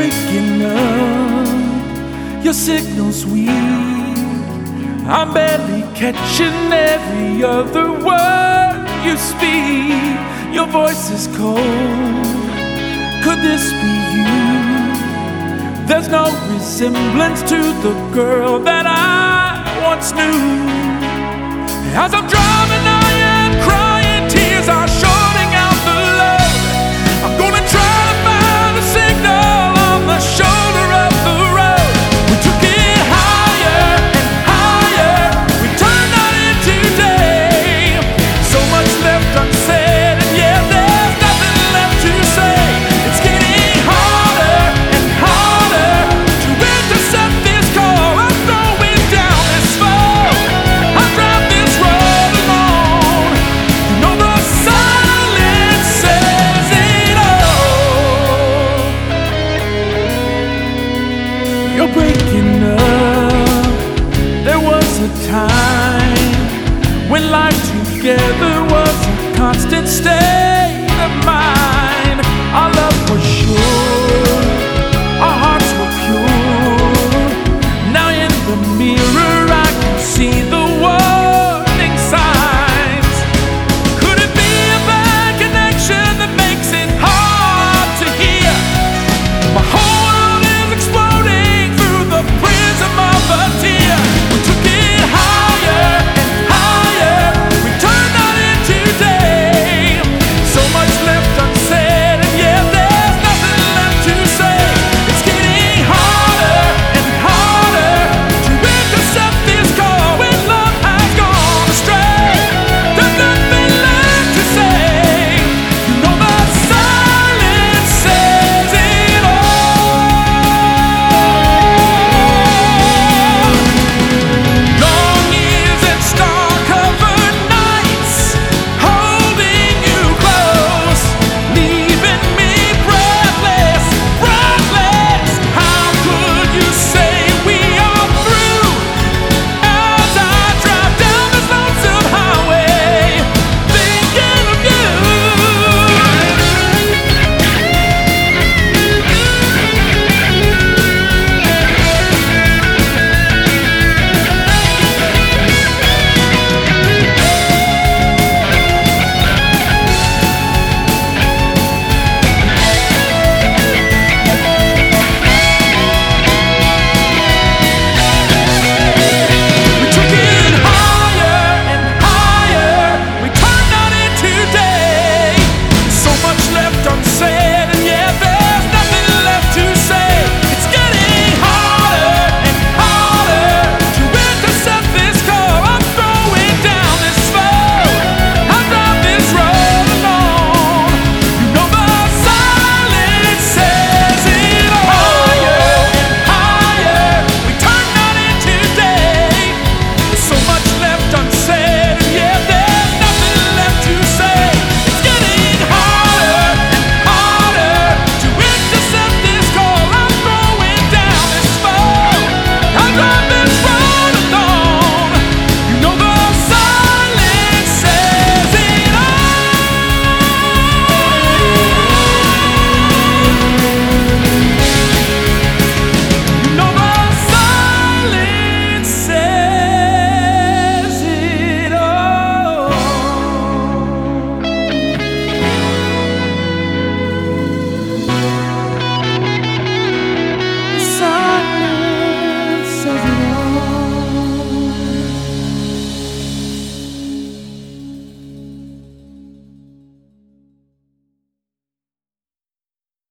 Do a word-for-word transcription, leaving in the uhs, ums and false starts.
breaking up, your signal's weak. I'm barely catching every other word you speak. Your voice is cold. Could this be you? There's no resemblance to the girl that I once knew. As I'm driving, I am crying, tears are shorting out the love. I'm gonna try to find a signal on the shoulder of the road. We took it higher and higher, we turned night into day. So much left unsaid, and yeah, there's nothing left to say. It's getting harder and harder to intercept this call. I'm going down this fall. I drive this road alone. You know the silence says it all. You're breaking up. There was a time when life together was a constant stay.